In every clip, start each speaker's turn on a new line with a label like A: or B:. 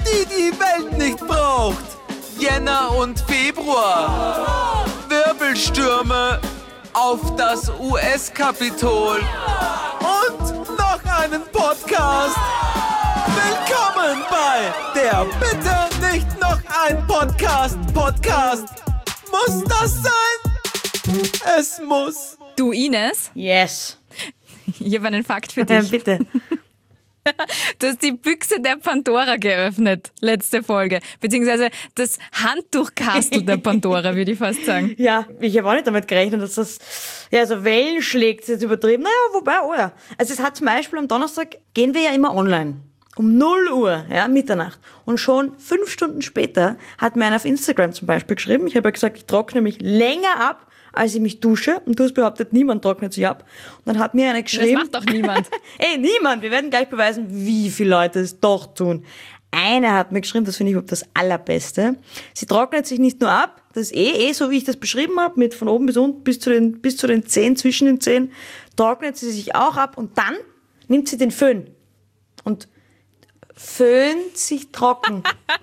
A: die Welt nicht braucht. Jänner und Februar. Wirbelstürme auf das US-Kapitol. Und noch einen Podcast. Willkommen bei der Bitte nicht noch ein Podcast. Muss das sein? Es muss.
B: Du, Ines?
C: Yes.
B: Ich habe einen Fakt für dich.
C: Bitte.
B: Du hast die Büchse der Pandora geöffnet, letzte Folge. Beziehungsweise das Handtuchkastel der Pandora, würde ich fast sagen.
C: Ja, ich habe auch nicht damit gerechnet, dass das so Wellen schlägt, ist jetzt übertrieben. Naja, wobei, oh ja. Also es hat zum Beispiel am Donnerstag, gehen wir ja immer online. Um 0 Uhr, Mitternacht. Und schon 5 Stunden später hat mir einer auf Instagram zum Beispiel geschrieben, ich habe ja gesagt, ich trockne mich länger ab, als ich mich dusche. Und du hast behauptet, niemand trocknet sich ab. Und dann hat mir einer geschrieben...
B: Das macht doch niemand.
C: Niemand. Wir werden gleich beweisen, wie viele Leute es doch tun. Eine hat mir geschrieben, das finde ich überhaupt das Allerbeste. Sie trocknet sich nicht nur ab, das ist so wie ich das beschrieben habe, mit von oben bis unten bis zu den Zehen, zwischen den Zehen, trocknet sie sich auch ab und dann nimmt sie den Föhn und föhnt sich trocken.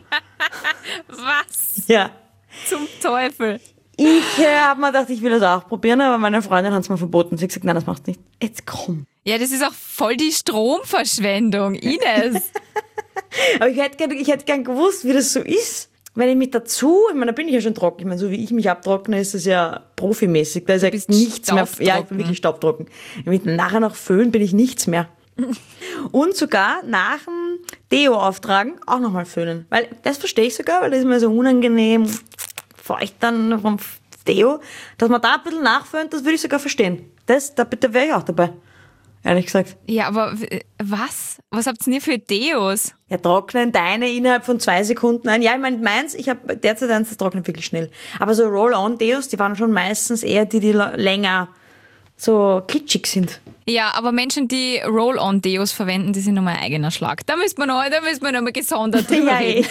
B: Was?
C: Ja.
B: Zum Teufel.
C: Ich habe mir gedacht, ich will das auch probieren, aber meine Freundin hat es mir verboten. Sie hat gesagt, nein, das machst du nicht. Jetzt komm.
B: Ja, das ist auch voll die Stromverschwendung, Ines.
C: Aber ich hätte gern gewusst, wie das so ist. Wenn ich mich dazu, da bin ich ja schon trocken. Ich meine, so wie ich mich abtrockne, ist das ja profimäßig. Da ist ja nichts mehr. Ja, ich bin wirklich staubtrocken. Wenn ich nachher noch föhn, bin ich nichts mehr. Und sogar nach dem Deo auftragen auch nochmal föhnen. Weil das verstehe ich sogar, weil das ist mir so unangenehm feucht dann vom Deo. Dass man da ein bisschen nachföhnt, das würde ich sogar verstehen. Da wäre ich auch dabei. Ehrlich gesagt.
B: Ja, aber was? Was habt ihr für Deos?
C: Ja, trocknen deine innerhalb von 2 Sekunden ein. Ja, ich meine, meins, ich habe derzeit eins, das trocknet wirklich schnell. Aber so Roll-on-Deos, die waren schon meistens eher die länger so kitschig sind.
B: Ja, aber Menschen, die Roll-on-Deos verwenden, die sind nochmal ein eigener Schlag. Da müssen wir noch mal gesondert drüber reden.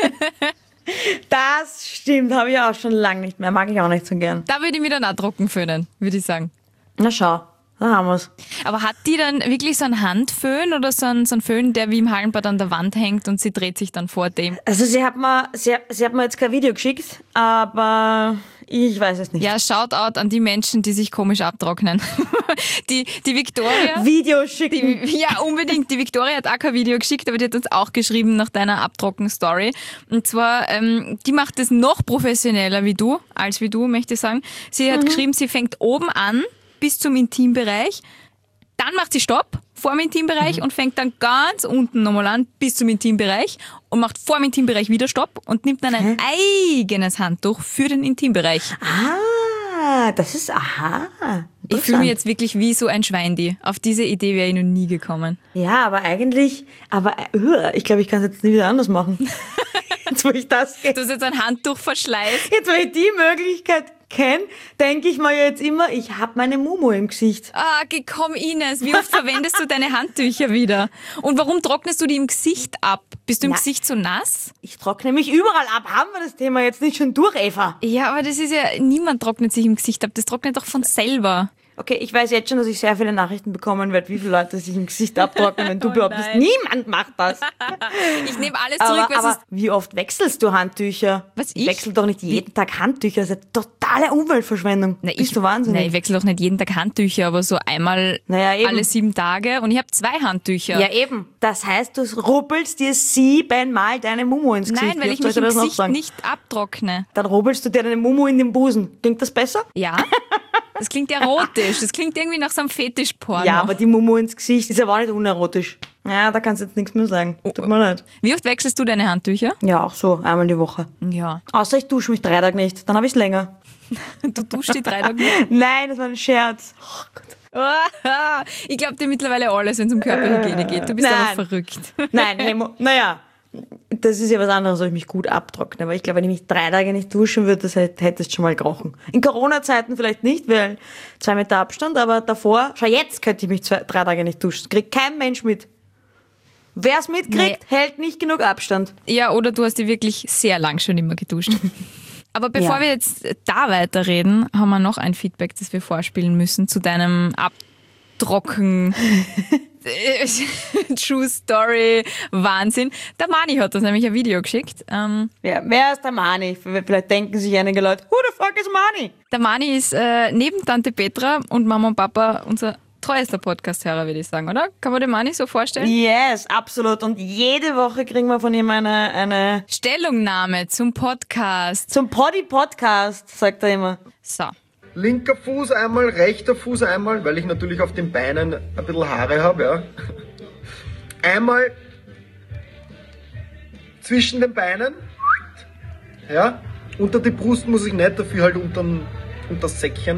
C: Das stimmt, habe ich auch schon lange nicht mehr. Mag ich auch nicht so gern.
B: Da würde ich mich dann auch trocken föhnen, würde ich sagen.
C: Na schau, da haben wir's.
B: Aber hat die dann wirklich so einen Handföhn oder so einen Föhn, der wie im Hallenbad an der Wand hängt und sie dreht sich dann vor dem?
C: Also sie hat mir jetzt kein Video geschickt, aber ich weiß es nicht.
B: Ja, Shoutout an die Menschen, die sich komisch abtrocknen. Die Victoria...
C: Video schicken.
B: Ja, unbedingt. Die Victoria hat auch kein Video geschickt, aber die hat uns auch geschrieben nach deiner Abtrocken-Story. Und zwar, die macht es noch professioneller als wie du, möchte ich sagen. Sie hat geschrieben, sie fängt oben an bis zum Intimbereich. Dann macht sie Stopp vor dem Intimbereich und fängt dann ganz unten nochmal an bis zum Intimbereich und macht vor dem Intimbereich wieder Stopp und nimmt dann ein eigenes Handtuch für den Intimbereich.
C: Das ist,
B: Ich fühle mich jetzt wirklich wie so ein Schweindi. Auf diese Idee wäre ich noch nie gekommen.
C: Ja, aber ich glaube, ich kann es jetzt nie wieder anders machen. Jetzt, wo ich das
B: Du hast jetzt ein Handtuch verschleißt.
C: Jetzt, wo ich die Möglichkeit kenne, denke ich mir jetzt immer, ich habe meine Mumu im Gesicht.
B: Komm Ines, wie oft verwendest du deine Handtücher wieder? Und warum trocknest du die im Gesicht ab? Bist du im Gesicht so nass?
C: Ich trockne mich überall ab. Haben wir das Thema jetzt nicht schon durch, Eva?
B: Ja, aber das ist ja, niemand trocknet sich im Gesicht ab. Das trocknet doch von selber.
C: Okay, ich weiß jetzt schon, dass ich sehr viele Nachrichten bekommen werde, wie viele Leute sich im Gesicht abtrocknen, wenn du behauptest, niemand macht das.
B: Ich nehme alles zurück,
C: aber wie oft wechselst du Handtücher?
B: Was, ich?
C: Ich wechsle doch nicht jeden Tag Handtücher. Das ist eine totale Umweltverschwendung. Bist du wahnsinnig?
B: Nein, ich wechsle doch nicht jeden Tag Handtücher, aber so einmal alle 7 Tage. Und ich habe 2 Handtücher.
C: Ja, eben. Das heißt, du rubbelst dir 7-mal deine Mumu ins Gesicht.
B: Nein, weil ich mich im Gesicht nicht abtrockne.
C: Dann rubbelst du dir deine Mumu in den Busen. Klingt das besser?
B: Ja. Das klingt erotisch. Das klingt irgendwie nach so einem Fetischporno.
C: Ja, aber die Mumu ins Gesicht ist aber auch nicht unerotisch. Ja, da kannst du jetzt nichts mehr sagen. Tut mir leid.
B: Wie oft wechselst du deine Handtücher?
C: Ja, auch so. Einmal die Woche.
B: Ja.
C: Außer ich dusche mich 3 Tage nicht. Dann habe ich es länger.
B: Du duschst die 3 Tage nicht?
C: Nein, das war ein Scherz. Oh Gott.
B: Ich glaube dir mittlerweile alles, wenn es um Körperhygiene geht. Du bist aber verrückt.
C: Nein, naja. Das ist ja was anderes, ob ich mich gut abtrockne. Aber ich glaube, wenn ich mich 3 Tage nicht duschen würde, das hätte es schon mal gerochen. In Corona-Zeiten vielleicht nicht, weil 2 Meter Abstand, aber davor, schau, jetzt könnte ich mich 3 Tage nicht duschen. Das kriegt kein Mensch mit. Wer es mitkriegt, hält nicht genug Abstand.
B: Ja, oder du hast dich wirklich sehr lang schon immer geduscht. Aber bevor wir jetzt da weiterreden, haben wir noch ein Feedback, das wir vorspielen müssen zu deinem Abtrocken True Story, Wahnsinn. Der Mani hat uns nämlich ein Video geschickt.
C: Ja, wer ist der Mani? Vielleicht denken sich einige Leute, who the fuck is Mani?
B: Der Mani ist neben Tante Petra und Mama und Papa unser treuester Podcast-Hörer, würde ich sagen, oder? Kann man den Mani so vorstellen?
C: Yes, absolut. Und jede Woche kriegen wir von ihm eine
B: Stellungnahme zum Podcast.
C: Zum Poddy-Podcast, sagt er immer.
B: So.
D: Linker Fuß einmal, rechter Fuß einmal, weil ich natürlich auf den Beinen ein bisschen Haare habe, ja. Einmal zwischen den Beinen, ja. Unter die Brust muss ich nicht, dafür halt unter das Säckchen.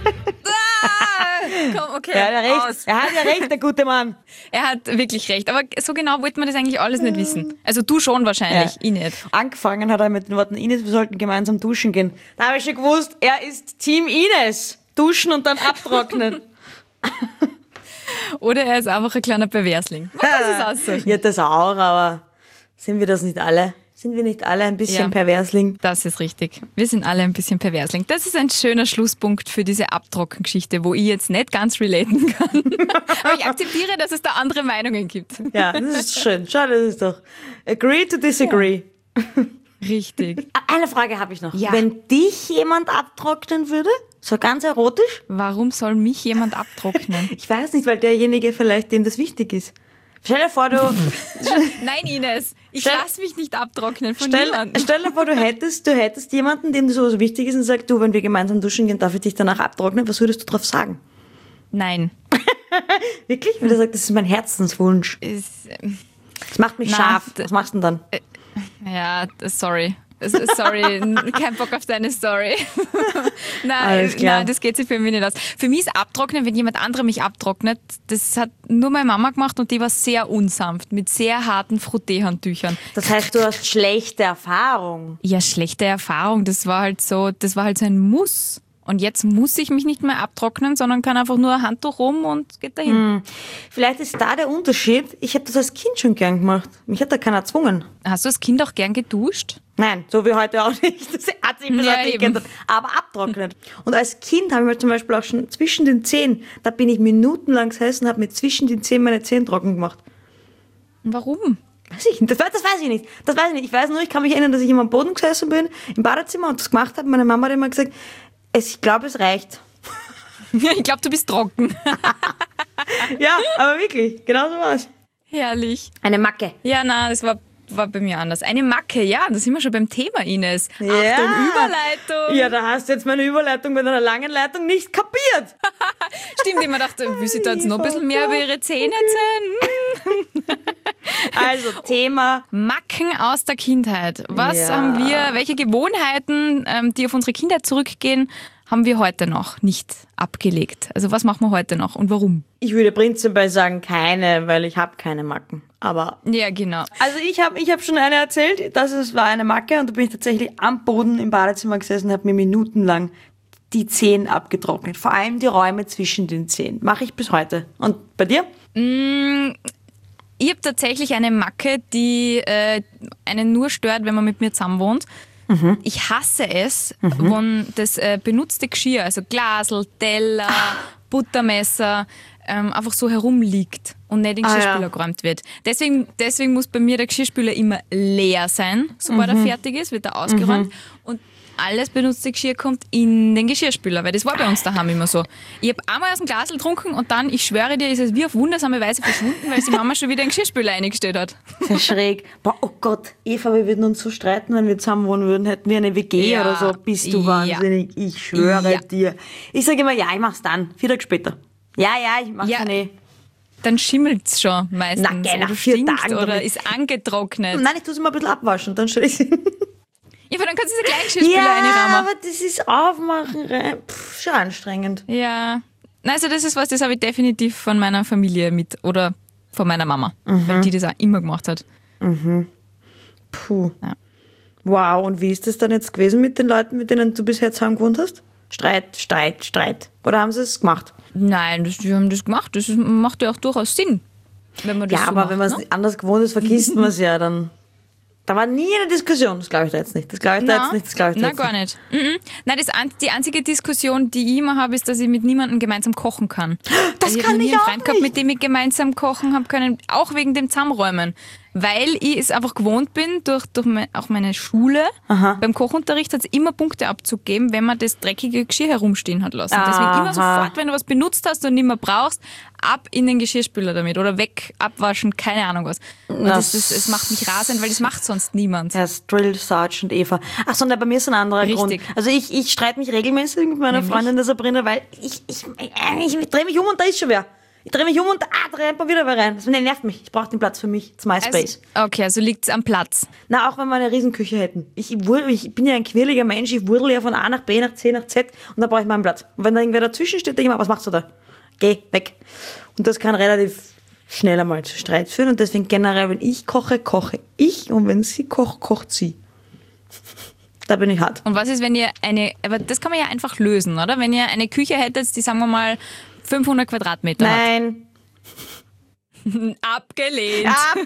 B: Komm, okay.
C: Er hat ja recht, der gute Mann.
B: Er hat wirklich recht. Aber so genau wollte man das eigentlich alles nicht wissen. Also du schon wahrscheinlich, ich nicht.
C: Angefangen hat er mit den Worten, Ines, wir sollten gemeinsam duschen gehen. Da habe ich schon gewusst, er ist Team Ines. Duschen und dann abtrocknen.
B: Oder er ist einfach ein kleiner Perversling. Man kann es aussuchen.
C: Ja, das auch, aber sind wir das nicht alle? Sind wir nicht alle ein bisschen Perversling?
B: Das ist richtig. Wir sind alle ein bisschen Perversling. Das ist ein schöner Schlusspunkt für diese Abtrockengeschichte, wo ich jetzt nicht ganz relaten kann. Aber ich akzeptiere, dass es da andere Meinungen gibt.
C: Ja, das ist schön. Schau, das ist doch. Agree to disagree.
B: Ja. Richtig.
C: Eine Frage habe ich noch.
B: Ja.
C: Wenn dich jemand abtrocknen würde, so ganz erotisch?
B: Warum soll mich jemand abtrocknen?
C: Ich weiß nicht, weil derjenige vielleicht, dem das wichtig ist. Stell dir vor, du...
B: Nein, Ines, ich lasse mich nicht abtrocknen von niemandem.
C: Stell dir vor, du hättest jemanden, dem das so wichtig ist und sagt, du, wenn wir gemeinsam duschen gehen, darf ich dich danach abtrocknen? Was würdest du drauf sagen?
B: Nein.
C: Wirklich? Weil er sagt, das ist mein Herzenswunsch. Das macht mich scharf. Was machst du denn dann?
B: Ja, sorry. Sorry, kein Bock auf deine Story. Nein, das geht sich für mich nicht aus. Für mich ist Abtrocknen, wenn jemand anderer mich abtrocknet, das hat nur meine Mama gemacht und die war sehr unsanft, mit sehr harten Frotteehandtüchern.
C: Das heißt, du hast schlechte Erfahrung.
B: Ja, schlechte Erfahrung, das war halt so ein Muss. Und jetzt muss ich mich nicht mehr abtrocknen, sondern kann einfach nur ein Handtuch rum und geht dahin.
C: Vielleicht ist da der Unterschied. Ich habe das als Kind schon gern gemacht. Mich hat da keiner gezwungen.
B: Hast du als Kind auch gern geduscht?
C: Nein, so wie heute auch nicht. Das hat sich bis heute nicht geändert. Aber abtrocknet. Und als Kind habe ich mir zum Beispiel auch schon zwischen den Zähnen, da bin ich minutenlang gesessen und habe mir zwischen den Zähnen meine Zähne trocken gemacht.
B: Warum?
C: Weiß ich nicht. Das weiß ich nicht. Ich weiß nur, ich kann mich erinnern, dass ich immer am Boden gesessen bin, im Badezimmer und das gemacht habe. Meine Mama hat immer gesagt, ich glaube, es reicht.
B: Ich glaube, du bist trocken.
C: Ja, aber wirklich, genau so war es.
B: Herrlich.
C: Eine Macke.
B: Ja, nein, das war bei mir anders. Eine Macke, ja, da sind wir schon beim Thema, Ines.
C: Ja.
B: Achtung, Überleitung.
C: Ja, da hast du jetzt meine Überleitung mit einer langen Leitung nicht kapiert.
B: Stimmt, ich mir dachte, will sie da jetzt noch ein bisschen mehr über ihre Zähne erzählen?
C: Also, Thema
B: Macken aus der Kindheit. Was haben wir, welche Gewohnheiten, die auf unsere Kindheit zurückgehen, haben wir heute noch nicht abgelegt? Also was machen wir heute noch und warum?
C: Ich würde prinzipiell sagen keine, weil ich habe keine Macken. Aber
B: ja, genau.
C: Also ich hab schon eine erzählt, es war eine Macke und da bin ich tatsächlich am Boden im Badezimmer gesessen und habe mir minutenlang die Zähne abgetrocknet. Vor allem die Räume zwischen den Zähnen. Mache ich bis heute. Und bei dir?
B: Ich habe tatsächlich eine Macke, die einen nur stört, wenn man mit mir zusammen wohnt. Ich hasse es, wenn das benutzte Geschirr, also Glasel, Teller, Buttermesser, einfach so herumliegt und nicht in den Geschirrspüler geräumt wird. Deswegen muss bei mir der Geschirrspüler immer leer sein, sobald er fertig ist, wird er ausgeräumt. Und alles benutzte Geschirr kommt in den Geschirrspüler, weil das war bei uns daheim immer so. Ich habe einmal aus dem Glasl getrunken und dann, ich schwöre dir, ist es wie auf wundersame Weise verschwunden, weil die Mama schon wieder in den Geschirrspüler eingestellt hat.
C: Sehr schräg. Boah, oh Gott, Eva, wir würden uns so streiten, wenn wir zusammen wohnen würden. Hätten wir eine WG oder so. Bist du wahnsinnig? Ich schwöre dir. Ich sage immer, ja, ich mach's dann. 4 Tage später. Ja, ich mach's dann eh.
B: Dann schimmelt's schon meistens.
C: Nach 4 Tagen.
B: Oder ist angetrocknet.
C: Nein, ich tue es immer ein bisschen abwaschen, dann stelle ich sie.
B: Ja, aber dann kannst du diese Gleichgeschirrspüler reinrahmen.
C: Ja, aber das ist Aufmachen, schon anstrengend.
B: Ja. Also das ist was, das habe ich definitiv von meiner Familie mit oder von meiner Mama, weil die das auch immer gemacht hat.
C: Puh.
B: Ja.
C: Wow, und wie ist das dann jetzt gewesen mit den Leuten, mit denen du bisher zusammen gewohnt hast? Streit. Oder haben sie es gemacht?
B: Nein, die haben das gemacht. Das macht ja auch durchaus Sinn, wenn man das so
C: aber
B: macht,
C: wenn man es anders gewohnt ist, vergisst man es ja dann. Da war nie eine Diskussion, das glaube ich da jetzt nicht.
B: Nein, gar nicht. Nein, die einzige Diskussion, die ich immer habe, ist, dass ich mit niemandem gemeinsam kochen kann.
C: Das
B: ich
C: kann ich
B: habe nie einen
C: auch
B: Freund gehabt,
C: nicht.
B: mit dem ich gemeinsam kochen habe können, auch wegen dem Zusammenräumen. Weil ich es einfach gewohnt bin, durch auch meine Schule, beim Kochunterricht hat es immer Punkte abzugeben, wenn man das dreckige Geschirr herumstehen hat lassen. Deswegen immer sofort, wenn du was benutzt hast und nicht mehr brauchst, ab in den Geschirrspüler damit oder weg, abwaschen, keine Ahnung was. Und es macht mich rasend, weil das macht sonst niemand.
C: Ja, das Drill Sergeant Eva. Ach so, bei mir ist ein anderer
B: Richtig.
C: Grund. Also ich streite mich regelmäßig mit meiner Freundin, der Sabrina, weil ich drehe mich um und da ist schon wer. Ich drehe mich um und da rennt man wieder wer rein. Das nervt mich. Ich brauche den Platz für mich. Das ist my space.
B: Okay, also liegt es am Platz.
C: Na, auch wenn wir eine Riesenküche hätten. Ich bin ja ein quirliger Mensch. Ich wurdel ja von A nach B, nach C, nach Z und da brauche ich meinen Platz. Und wenn da irgendwer dazwischen steht, denke ich mir, was machst du da? Geh, weg. Und das kann relativ schnell einmal zu Streit führen. Und deswegen generell, wenn ich koche, koche ich. Und wenn sie kocht, kocht sie. Da bin ich hart.
B: Und was ist, wenn ihr aber das kann man ja einfach lösen, oder? Wenn ihr eine Küche hättet, die, sagen wir mal, 500 Quadratmeter
C: Nein.
B: hat. Abgelehnt.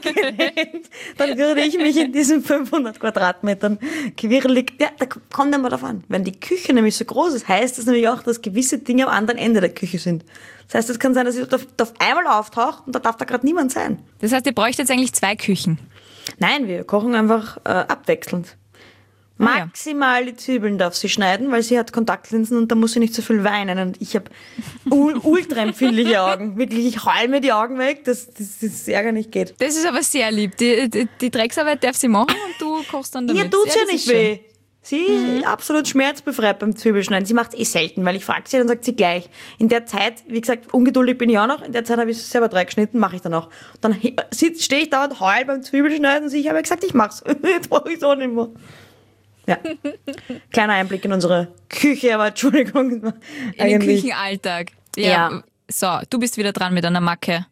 C: Dann würde ich mich in diesen 500 Quadratmetern quirlig... Ja, da kommt dann mal drauf an. Wenn die Küche nämlich so groß ist, heißt das nämlich auch, dass gewisse Dinge am anderen Ende der Küche sind. Das heißt, es kann sein, dass ich auf einmal auftauche und da darf da gerade niemand sein.
B: Das heißt, ihr bräuchtet jetzt eigentlich 2 Küchen.
C: Nein, wir kochen einfach abwechselnd. Maximal die Zwiebeln darf sie schneiden, weil sie hat Kontaktlinsen und da muss sie nicht so viel weinen. Und ich habe ultra empfindliche Augen. Wirklich, ich heul mir die Augen weg, dass das Ärger nicht geht.
B: Das ist aber sehr lieb. Die Drecksarbeit darf sie machen und du kochst dann damit.
C: Ihr tut's ja
B: das
C: nicht
B: ist schön.
C: weh. Sie ist absolut schmerzbefreit beim Zwiebelschneiden. Sie macht selten, weil ich frage sie, dann sagt sie gleich. In der Zeit, wie gesagt, ungeduldig bin ich auch noch, in der Zeit habe ich selber 3 geschnitten, mache ich dann auch. Dann stehe ich da und heul beim Zwiebelschneiden und ich habe gesagt, ich mach's. Jetzt brauche ich es auch nicht mehr. Ja. Kleiner Einblick in unsere Küche, aber Entschuldigung.
B: In den Küchenalltag. Ja. So, du bist wieder dran mit einer Macke.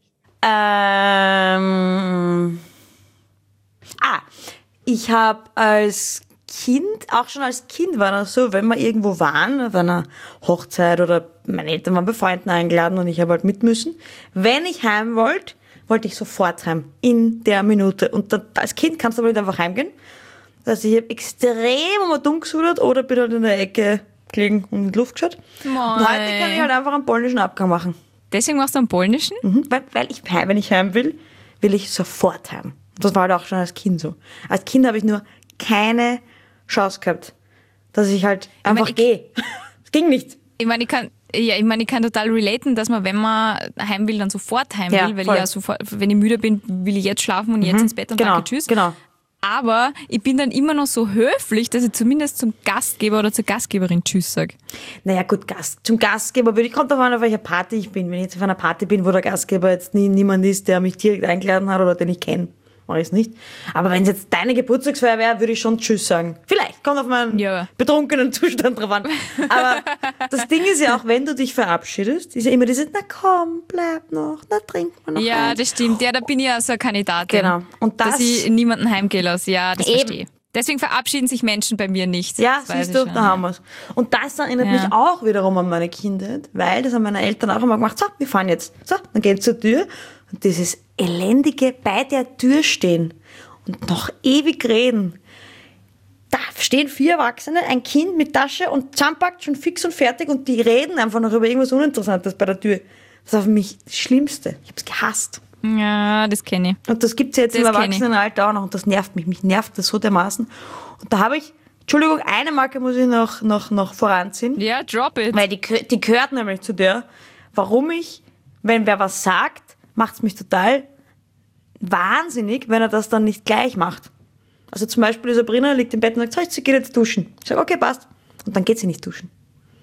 C: Ich habe als Kind, auch schon als Kind war das so, wenn wir irgendwo waren, auf einer Hochzeit oder meine Eltern waren bei Freunden eingeladen und ich habe halt mit müssen. Wenn ich heim wollte ich sofort heim. In der Minute. Und als Kind kannst du aber nicht einfach heimgehen. Also ich habe extrem um dumm gesudert oder bin halt in der Ecke gelegen und in die Luft geschaut. Und heute kann ich halt einfach einen polnischen Abgang machen.
B: Deswegen machst du einen polnischen?
C: Weil wenn ich heim will ich sofort heim. Das war halt auch schon als Kind so. Als Kind habe ich nur keine Chance gehabt, dass ich halt einfach gehe. Es ging nicht.
B: Ich meine, ich kann total relaten, dass man, wenn man heim will, dann sofort heim will, weil
C: voll.
B: ich ja sofort, wenn ich müde bin, will ich jetzt schlafen und jetzt ins Bett und danke, tschüss.
C: Genau.
B: Aber ich bin dann immer noch so höflich, dass ich zumindest zum Gastgeber oder zur Gastgeberin tschüss sage.
C: Naja gut, zum Gastgeber kommt davon an, auf welcher Party ich bin. Wenn ich jetzt auf einer Party bin, wo der Gastgeber jetzt niemand ist, der mich direkt eingeladen hat oder den ich kenne, mache ich es nicht. Aber wenn es jetzt deine Geburtstagsfeier wäre, würde ich schon tschüss sagen. Vielleicht, kommt auf meinen betrunkenen Zustand drauf an. Aber das Ding ist ja auch, wenn du dich verabschiedest, ist ja immer dieses, na komm, bleib noch, na trink mal noch
B: Ja,
C: eins.
B: das stimmt. Ja, da bin ich ja so eine Kandidatin.
C: Genau. Und
B: dass ich niemanden heimgehen lasse. Ja, das verstehe ich. Deswegen verabschieden sich Menschen bei mir nicht.
C: Ja, siehst du, da haben wir's. Und das erinnert mich auch wiederum an meine Kindheit, weil das haben meine Eltern auch immer gemacht, so, wir fahren jetzt. So, dann gehen zur Tür und dieses elendige bei der Tür stehen und noch ewig reden. Da stehen 4 Erwachsene, ein Kind mit Tasche und zusammenpackt, schon fix und fertig und die reden einfach noch über irgendwas Uninteressantes bei der Tür. Das war für mich das Schlimmste. Ich hab's gehasst.
B: Ja, das kenne ich.
C: Und das gibt's jetzt im Erwachsenenalter auch noch und das nervt mich. Mich nervt das so dermaßen. Und da habe ich, Entschuldigung, eine Marke muss ich noch voranziehen.
B: Ja, drop it.
C: Weil die gehört nämlich zu der, warum ich, wenn wer was sagt, macht's mich total wahnsinnig, wenn er das dann nicht gleich macht. Also zum Beispiel die Sabrina liegt im Bett und sagt, so, sie geht jetzt duschen. Ich sage, okay, passt. Und dann geht sie nicht duschen.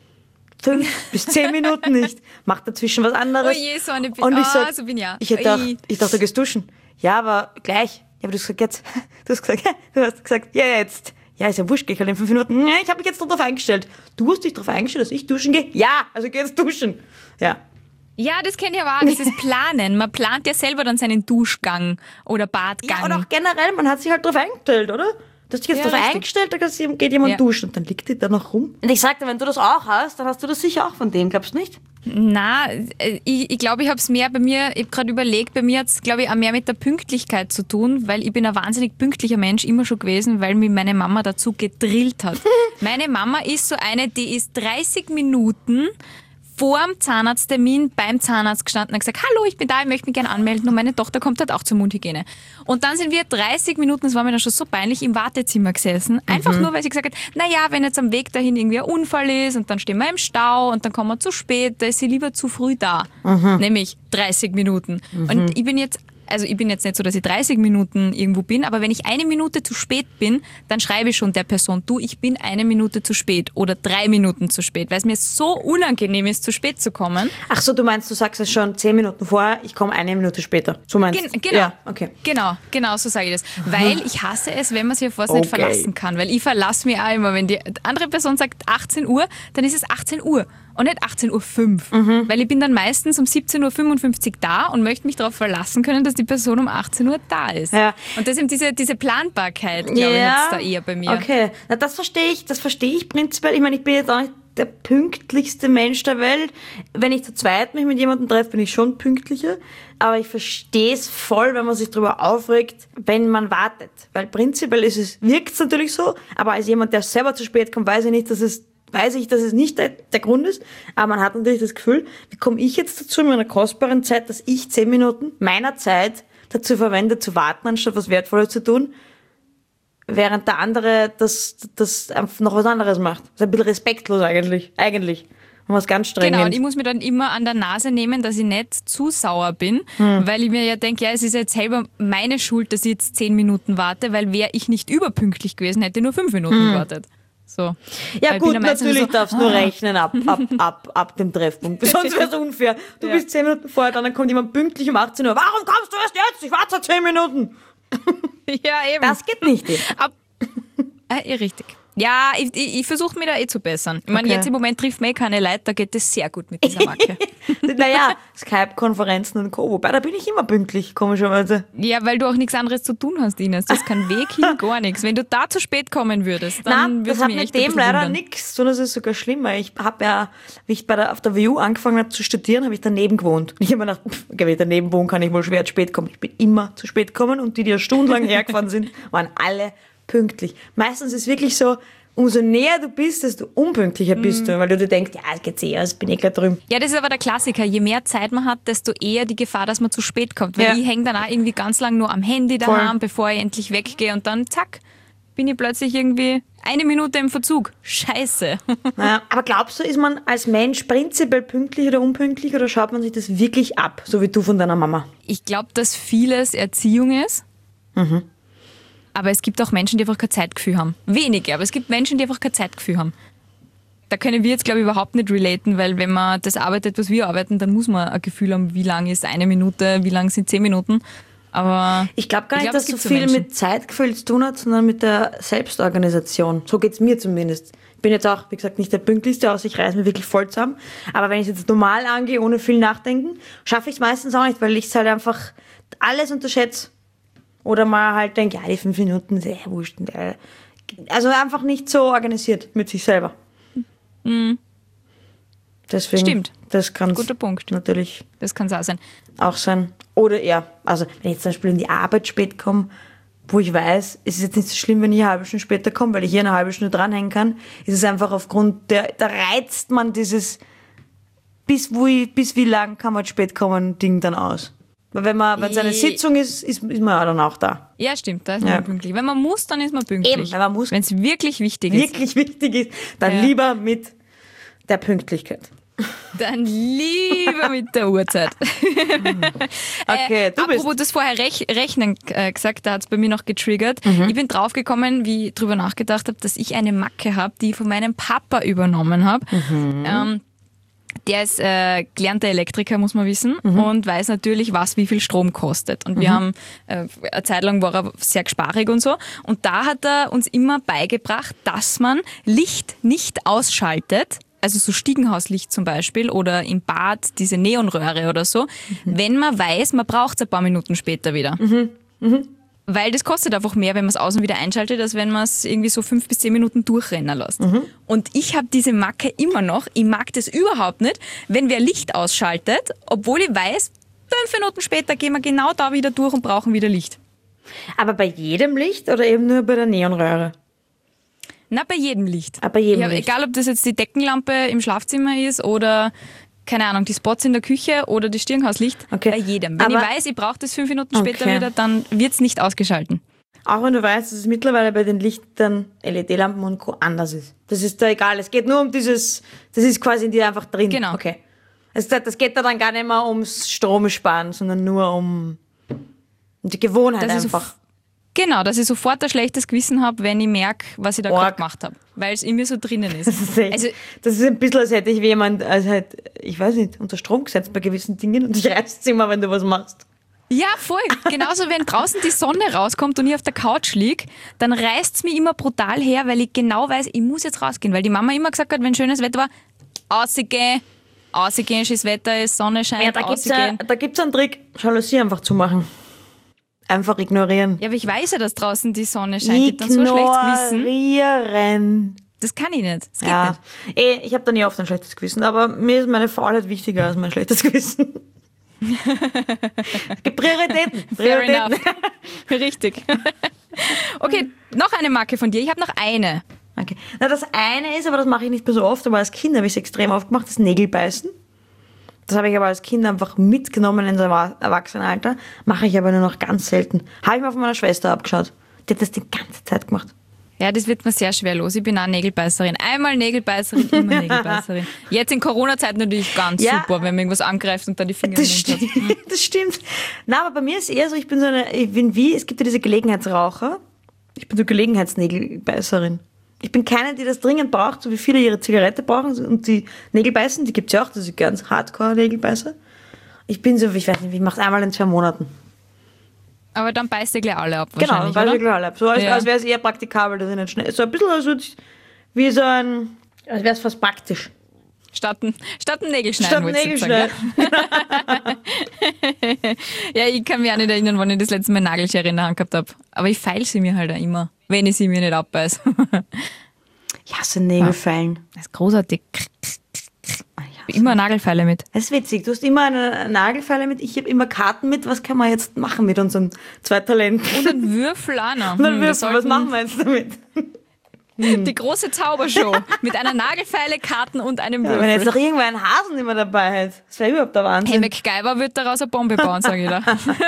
C: 5 bis 10 Minuten nicht. Macht dazwischen was anderes.
B: Oh je, so eine
C: und ich sag,
B: so bin ich ja.
C: Ich dachte, du gehst duschen. Ja, aber gleich. Ja, aber du hast gesagt, jetzt. Du hast gesagt, ja, jetzt. Ja, ist ja wurscht, geh ich halt in 5 Minuten. Nee, ich habe mich jetzt darauf eingestellt. Du hast dich darauf eingestellt, dass ich duschen gehe? Ja, also geh jetzt duschen. Ja.
B: Ja, das kenne ich aber auch. Das ist Planen. Man plant ja selber dann seinen Duschgang oder Badgang.
C: Ja, und auch generell, man hat sich halt darauf eingestellt, oder? Du hast dich jetzt
B: Ja,
C: darauf
B: richtig.
C: eingestellt, da geht jemand duschen und dann liegt die da noch rum. Und ich sagte, wenn du das auch hast, dann hast du das sicher auch von dem, glaubst du nicht?
B: Na, ich glaube, ich habe es mehr bei mir, ich habe gerade überlegt, bei mir hat es, glaube ich, auch mehr mit der Pünktlichkeit zu tun, weil ich bin ein wahnsinnig pünktlicher Mensch immer schon gewesen, weil mich meine Mama dazu gedrillt hat. Meine Mama ist so eine, die ist 30 Minuten vor dem Zahnarzttermin beim Zahnarzt gestanden und hat gesagt, hallo, ich bin da, ich möchte mich gerne anmelden und meine Tochter kommt halt auch zur Mundhygiene. Und dann sind wir 30 Minuten, das war mir dann schon so peinlich, im Wartezimmer gesessen. Einfach nur, weil sie gesagt hat, naja, wenn jetzt am Weg dahin irgendwie ein Unfall ist und dann stehen wir im Stau und dann kommen wir zu spät, da ist sie lieber zu früh da. Nämlich 30 Minuten. Und ich bin jetzt nicht so, dass ich 30 Minuten irgendwo bin, aber wenn ich 1 Minute zu spät bin, dann schreibe ich schon der Person, du, ich bin 1 Minute zu spät oder 3 Minuten zu spät, weil es mir so unangenehm ist, zu spät zu kommen.
C: Ach so, du meinst, du sagst es schon 10 Minuten vorher, ich komme 1 Minute später. So meinst du?
B: Genau.
C: Ja, okay.
B: Genau, so sage ich das. Weil ich hasse es, wenn man sich auf was nicht verlassen kann. Weil ich verlasse mich auch immer, wenn die andere Person sagt 18 Uhr, dann ist es 18 Uhr. Und nicht 18.05 Uhr. Weil ich bin dann meistens um 17.55 Uhr da und möchte mich darauf verlassen können, dass die Person um 18 Uhr da ist.
C: Ja.
B: Und das ist eben diese Planbarkeit, glaube ich, jetzt da eher bei mir.
C: Okay, na, das verstehe ich prinzipiell. Ich meine, ich bin jetzt auch nicht der pünktlichste Mensch der Welt. Wenn ich zu zweit mich mit jemandem treffe, bin ich schon pünktlicher. Aber ich verstehe es voll, wenn man sich darüber aufregt, wenn man wartet. Weil prinzipiell wirkt es natürlich so, aber als jemand, der selber zu spät kommt, weiß ich, dass es nicht der Grund ist, aber man hat natürlich das Gefühl, wie komme ich jetzt dazu in meiner kostbaren Zeit, dass ich 10 Minuten meiner Zeit dazu verwende, zu warten, anstatt was Wertvolles zu tun, während der andere das noch was anderes macht. Das ist ein bisschen respektlos eigentlich. Und was ganz Strenges.
B: Genau, und ich muss mir dann immer an der Nase nehmen, dass ich nicht zu sauer bin, weil ich mir ja denke, ja, es ist jetzt selber meine Schuld, dass ich jetzt 10 Minuten warte, weil wäre ich nicht überpünktlich gewesen, hätte ich nur 5 Minuten gewartet. So.
C: Ja
B: Weil
C: gut,
B: ich bin
C: natürlich
B: so,
C: darfst du nur rechnen ab dem Treffpunkt. Sonst wäre es unfair. Du bist 10 Minuten vorher, dann kommt jemand pünktlich um 18 Uhr. Warum kommst du erst jetzt? Ich warte seit 10 Minuten.
B: Ja, eben.
C: Das geht nicht.
B: Richtig. Ja, ich versuche mich da zu bessern. Ich meine,
C: Okay.
B: jetzt im Moment trifft mir keine Leute, da geht es sehr gut mit dieser Marke.
C: Naja, Skype-Konferenzen und Co. Wobei, da bin ich immer pünktlich, komischerweise.
B: Ja, weil du auch nichts anderes zu tun hast, Ines. Das ist kein Weg hin, gar nichts. Wenn du da zu spät kommen würdest, dann
C: Nein,
B: würde
C: das
B: es
C: hat
B: mich
C: mit
B: echt ein
C: dem
B: bisschen
C: leider
B: wundern.
C: nichts, sondern es ist sogar schlimmer. Ich habe ja, wie ich auf der WU angefangen habe zu studieren, habe ich daneben gewohnt. Und ich habe mir gedacht, wenn ich daneben wohne, kann ich wohl schwer zu spät kommen. Ich bin immer zu spät gekommen und die ja stundenlang hergefahren sind, waren alle pünktlich. Meistens ist es wirklich so, umso näher du bist, desto unpünktlicher bist du, weil du dir denkst, ja, es geht eh aus, bin ich gleich drüben.
B: Ja, das ist aber der Klassiker. Je mehr Zeit man hat, desto eher die Gefahr, dass man zu spät kommt. Weil
C: Ja.
B: ich hänge dann auch irgendwie ganz lang nur am Handy daheim,
C: Voll.
B: bevor ich endlich weggehe und dann zack, bin ich plötzlich irgendwie 1 Minute im Verzug. Scheiße.
C: Naja, aber glaubst du, ist man als Mensch prinzipiell pünktlich oder unpünktlich oder schaut man sich das wirklich ab, so wie du von deiner Mama?
B: Ich glaube, dass vieles Erziehung ist. Aber es gibt auch Menschen, die einfach kein Zeitgefühl haben. Wenige, aber es gibt Menschen, die einfach kein Zeitgefühl haben. Da können wir jetzt, glaube ich, überhaupt nicht relaten, weil wenn man das arbeitet, was wir arbeiten, dann muss man ein Gefühl haben, wie lang ist 1 Minute, wie lang sind 10 Minuten. Aber
C: Ich glaube gar nicht, dass
B: es
C: so
B: gibt so
C: viel
B: Menschen.
C: mit Zeitgefühl zu tun hat, sondern mit der Selbstorganisation. So geht's mir zumindest. Ich bin jetzt auch, wie gesagt, nicht der Pünktlichste, außer ich reiß mir wirklich voll zusammen. Aber wenn ich es jetzt normal angehe, ohne viel Nachdenken, schaffe ich es meistens auch nicht, weil ich es halt einfach alles unterschätze. Oder mal halt denke, ja, die 5 Minuten, sehr wurscht. Also einfach nicht so organisiert mit sich selber. Deswegen,
B: Stimmt.
C: Das kann
B: Guter Punkt.
C: natürlich
B: Das kann es auch sein.
C: auch sein. Oder ja, also wenn ich zum Beispiel in die Arbeit spät komme, wo ich weiß, es ist jetzt nicht so schlimm, wenn ich eine halbe Stunde später komme, weil ich hier eine halbe Stunde dranhängen kann, ist es einfach aufgrund da reizt man dieses bis wie lang kann man spät kommen Ding dann aus. Weil wenn es eine Sitzung ist man ja dann auch da.
B: Ja, stimmt, da ist
C: Ja.
B: man pünktlich. Wenn man muss, dann ist man pünktlich.
C: Eben, wenn man muss.
B: Wenn es wirklich wichtig ist,
C: Wirklich wichtig ist, dann
B: Ja.
C: lieber mit der Pünktlichkeit.
B: dann lieber mit der Uhrzeit.
C: Okay, du bist.
B: Apropos das vorher Rechnen gesagt, da hat es bei mir noch getriggert. Ich bin draufgekommen, wie ich drüber nachgedacht habe, dass ich eine Macke habe, die ich von meinem Papa übernommen habe. Der ist gelernter Elektriker, muss man wissen, und weiß natürlich, wie viel Strom kostet. Und wir haben, eine Zeit lang war er sehr sparig und so. Und da hat er uns immer beigebracht, dass man Licht nicht ausschaltet, also so Stiegenhauslicht zum Beispiel oder im Bad diese Neonröhre oder so, wenn man weiß, man braucht es ein paar Minuten später wieder. Weil das kostet einfach mehr, wenn man es außen wieder einschaltet, als wenn man es irgendwie so 5 bis 10 Minuten durchrennen lässt. Und ich habe diese Macke immer noch. Ich mag das überhaupt nicht, wenn wer Licht ausschaltet, obwohl ich weiß, 5 Minuten später gehen wir genau da wieder durch und brauchen wieder Licht.
C: Aber bei jedem Licht oder eben nur bei der Neonröhre?
B: Na, bei jedem Licht.
C: Bei jedem Licht.
B: Egal, ob das jetzt die Deckenlampe im Schlafzimmer ist oder, keine Ahnung, die Spots in der Küche oder das Stirnhauslicht.
C: Okay.
B: Bei jedem. Wenn ich weiß, ich brauche das 5 Minuten später wieder, dann wird es nicht ausgeschalten.
C: Auch wenn du weißt, dass es mittlerweile bei den Lichtern, LED-Lampen und Co. anders ist. Das ist da egal. Es geht nur um dieses, das ist quasi in dir einfach drin.
B: Genau.
C: Okay. Also das geht da dann gar nicht mehr ums Stromsparen, sondern nur um die Gewohnheit
B: Das ist
C: einfach.
B: Genau, dass ich sofort ein schlechtes Gewissen habe, wenn ich merke, was ich da gerade gemacht habe. Weil es in mir so drinnen ist.
C: Das ist ein bisschen, als hätte ich wie jemand, ich weiß nicht, unter Strom gesetzt bei gewissen Dingen und ich reiß es immer, wenn du was machst.
B: Ja, voll. Genauso, wenn draußen die Sonne rauskommt und ich auf der Couch liege, dann reißt es mich immer brutal her, weil ich genau weiß, ich muss jetzt rausgehen. Weil die Mama immer gesagt hat, wenn schönes Wetter war, rausgehen, schönes Wetter ist, Sonne scheint,
C: Ja, da gibt's einen Trick, Jalousie einfach zumachen. Einfach ignorieren.
B: Ja, aber ich weiß ja, dass draußen die Sonne scheint. Ich hab dann so ein schlechtes Gewissen.
C: Ignorieren.
B: Das kann ich nicht. Das geht nicht.
C: Ich habe da nie oft ein schlechtes Gewissen, aber mir ist meine Faulheit wichtiger als mein schlechtes Gewissen. Es gibt Prioritäten.
B: Fair enough. Richtig. Okay, noch eine Marke von dir. Ich habe noch eine.
C: Okay. Na, das eine ist, aber das mache ich nicht mehr so oft, aber als Kind habe ich es extrem oft gemacht, das Nägelbeißen. Das habe ich aber als Kind einfach mitgenommen ins Erwachsenenalter. Mache ich aber nur noch ganz selten. Habe ich mal von meiner Schwester abgeschaut. Die hat das die ganze Zeit gemacht.
B: Ja, das wird mir sehr schwer los. Ich bin auch Nägelbeißerin. Einmal Nägelbeißerin, immer Nägelbeißerin. Jetzt in Corona-Zeit natürlich ganz super, wenn man irgendwas angreift und dann die Finger im Mund hat.
C: Das stimmt. Na, aber bei mir ist eher so, es gibt ja diese Gelegenheitsraucher. Ich bin so Gelegenheitsnägelbeißerin. Ich bin keine, die das dringend braucht, so wie viele ihre Zigarette brauchen und die Nägel beißen, die gibt's ja auch, das ist ganz Hardcore-Nägelbeißer. Ich bin so, ich weiß nicht, ich mache es einmal in 2 Monaten.
B: Aber dann beißt ihr gleich alle ab
C: Genau,
B: wahrscheinlich,
C: dann beißt
B: oder?
C: ich gleich alle ab. So als wäre es eher praktikabel, dass ich nicht schnell, so ein bisschen wie so ein, als wäre es fast praktisch.
B: Statt ein Nägelschneiden.
C: Statt Nägelschneiden.
B: Ja, ich kann mich auch nicht erinnern, wann ich das letzte Mal Nagelschere in der Hand gehabt habe. Aber ich feile sie mir halt auch immer, wenn ich sie mir nicht abbeiße.
C: Ich hasse Nägelfeilen.
B: Das ist großartig. Ich habe immer Nagelfeile mit.
C: Das ist witzig. Du hast immer eine Nagelfeile mit, ich habe immer Karten mit. Was kann man jetzt machen mit unseren 2 Talenten?
B: Und einen Würfel auch noch.
C: Und einen Würfel, was machen wir jetzt damit?
B: Die große Zaubershow mit einer Nagelfeile, Karten und einem Würfel.
C: Wenn jetzt noch irgendwer einen Hasen immer dabei hat, das wäre überhaupt der Wahnsinn.
B: Hey, MacGyver wird daraus eine Bombe bauen, sage ich da.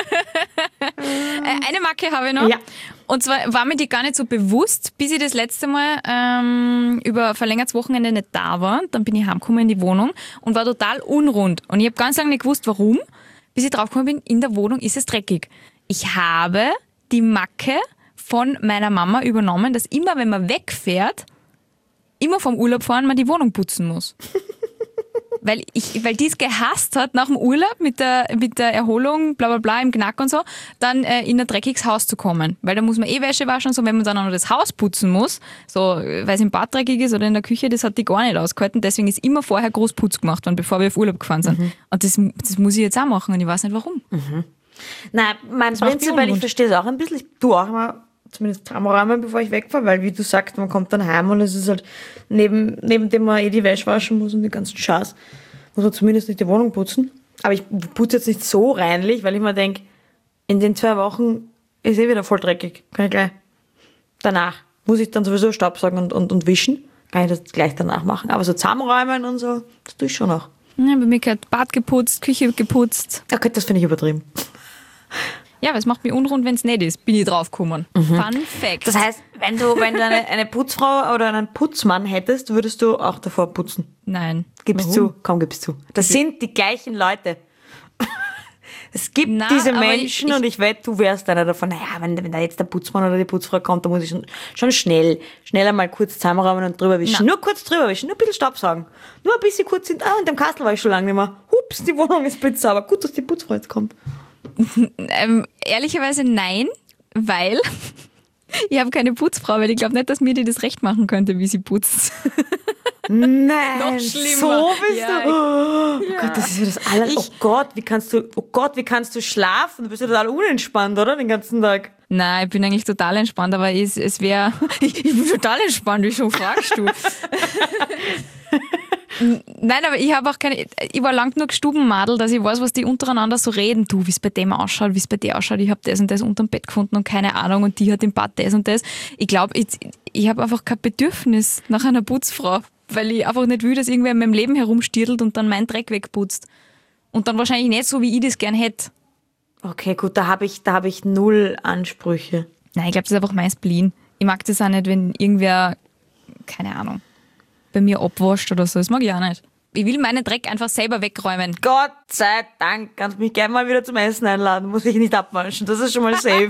B: Eine Marke habe ich noch.
C: Ja.
B: Und zwar war mir die gar nicht so bewusst, bis ich das letzte Mal über verlängertes Wochenende nicht da war. Dann bin ich heimgekommen in die Wohnung und war total unrund. Und ich habe ganz lange nicht gewusst, warum. Bis ich draufgekommen bin, in der Wohnung ist es dreckig. Ich habe die Macke von meiner Mama übernommen, dass immer, wenn man wegfährt, immer vom Urlaub fahren, man die Wohnung putzen muss. Weil die es gehasst hat, nach dem Urlaub mit der Erholung, bla bla bla, im Knack und so, dann in ein dreckiges Haus zu kommen. Weil da muss man Wäsche waschen und so, wenn man dann auch noch das Haus putzen muss, so, weil es im Bad dreckig ist oder in der Küche, das hat die gar nicht ausgehalten. Deswegen ist immer vorher groß Putz gemacht worden, bevor wir auf Urlaub gefahren sind. Und das muss ich jetzt auch machen und ich weiß nicht warum.
C: Nein, mein Prinzip, weil ich verstehe es auch ein bisschen. Ich tue auch immer zumindest zusammenräumen, bevor ich wegfahre, weil, wie du sagst, man kommt dann heim und es ist halt, neben dem man die Wäsche waschen muss und den ganzen Scheiß, muss man zumindest nicht die Wohnung putzen. Aber ich putze jetzt nicht so reinlich, weil ich mir denke, in den 2 Wochen ist wieder voll dreckig. Kann ich gleich danach. Muss ich dann sowieso staubsaugen und wischen. Kann ich das gleich danach machen. Aber so zusammenräumen und so, das tue ich schon noch.
B: Ja, bei mir gehört Bad geputzt, Küche geputzt.
C: Okay, das finde ich übertrieben.
B: Ja, aber es macht mich unrund, wenn es nicht ist, bin ich draufgekommen. Fun Fact.
C: Das heißt, wenn du eine Putzfrau oder einen Putzmann hättest, würdest du auch davor putzen?
B: Nein.
C: Gib's zu, komm, gib's zu. Das sind die gleichen Leute. Es gibt diese Menschen und ich wette, du wärst einer davon. Naja, wenn da jetzt der Putzmann oder die Putzfrau kommt, dann muss ich schon schneller mal kurz zusammenräumen und drüber wischen. Nur kurz drüber wischen, nur ein bisschen Staubsaugen. Nur ein bisschen kurz in dem Kastel war ich schon lange nicht mehr. Hups, die Wohnung ist blitzsauber. Gut, dass die Putzfrau jetzt kommt.
B: Ehrlicherweise nein, weil ich habe keine Putzfrau, weil ich glaube nicht, dass mir die das recht machen könnte, wie sie putzt.
C: Nein,
B: Noch schlimmer.
C: so bist
B: Ja.
C: du. Oh Gott, das ist ja das aller. Oh Gott, wie kannst du schlafen? Du bist ja total unentspannt, oder? Den ganzen Tag.
B: Nein, ich bin eigentlich total entspannt, aber es wäre... Ich bin total entspannt, wieso fragst du? Nein, aber ich habe auch keine... Ich war lang genug Stubenmadel, dass ich weiß, was die untereinander so reden. Du, wie es bei dem ausschaut, wie es bei dir ausschaut. Ich habe das und das unterm Bett gefunden und keine Ahnung und die hat im Bad das und das. Ich glaube, ich habe einfach kein Bedürfnis nach einer Putzfrau, weil ich einfach nicht will, dass irgendwer in meinem Leben herumstirdelt und dann meinen Dreck wegputzt. Und dann wahrscheinlich nicht so, wie ich das gern hätte.
C: Okay, gut, da hab ich null Ansprüche.
B: Nein, ich glaube, das ist einfach mein Spleen. Ich mag das auch nicht, wenn irgendwer, keine Ahnung, bei mir abwascht oder so. Das mag ich auch nicht. Ich will meinen Dreck einfach selber wegräumen.
C: Gott sei Dank, kannst mich gerne mal wieder zum Essen einladen, muss ich nicht abwaschen, das ist schon mal safe.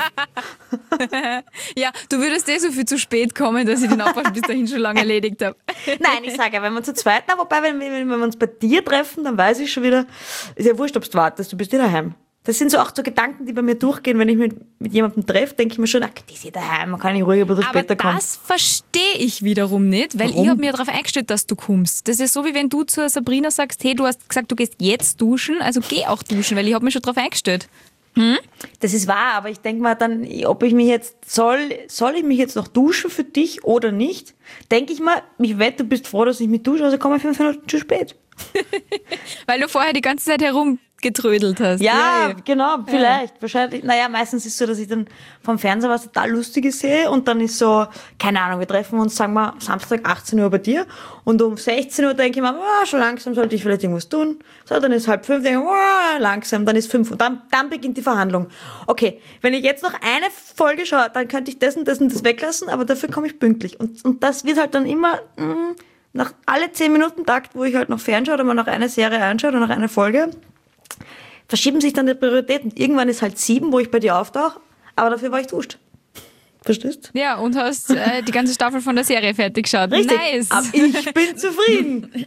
B: Ja, du würdest so viel zu spät kommen, dass ich den Abwasch bis dahin schon lange erledigt habe.
C: Nein, ich sage ja, wenn wir zu zweit, wobei, wenn wir uns bei dir treffen, dann weiß ich schon wieder, ist ja wurscht, ob du wartest, du bist daheim. Das sind so auch so Gedanken, die bei mir durchgehen, wenn ich mich mit jemandem treffe, denke ich mir schon, die ist daheim, man kann nicht ruhig ein bisschen später kommen.
B: Aber das verstehe ich wiederum nicht, weil
C: Warum?
B: ich habe mir darauf eingestellt, dass du kommst. Das ist so, wie wenn du zu Sabrina sagst, hey, du hast gesagt, du gehst jetzt duschen, also geh auch duschen, weil ich habe mich schon darauf eingestellt.
C: Das ist wahr, aber ich denke mal dann, ob ich mich jetzt, soll ich mich jetzt noch duschen für dich oder nicht? Denke ich mal, ich wette, du bist froh, dass ich mich dusche, also komme ich 5 Minuten zu spät.
B: Weil du vorher die ganze Zeit herumgetrödelt hast.
C: Ja, genau, vielleicht. Wahrscheinlich. Naja, meistens ist es so, dass ich dann vom Fernseher was total Lustiges sehe und dann ist so, keine Ahnung, wir treffen uns, sagen wir, Samstag 18 Uhr bei dir und um 16 Uhr denke ich mir, schon langsam sollte ich vielleicht irgendwas tun. So, dann ist 4:30, denke ich, langsam, dann ist 5 und dann beginnt die Verhandlung. Okay, wenn ich jetzt noch eine Folge schaue, dann könnte ich das und das und das weglassen, aber dafür komme ich pünktlich. Und das wird halt dann immer... nach alle 10 Minuten Takt, wo ich halt noch fernschaue oder mal noch eine Serie anschaue oder noch eine Folge, verschieben sich dann die Prioritäten. Irgendwann ist halt 7, wo ich bei dir auftauche, aber dafür war ich duscht. Verstehst?
B: Ja, und hast die ganze Staffel von der Serie fertig geschaut.
C: Richtig.
B: Nice.
C: Aber ich bin zufrieden.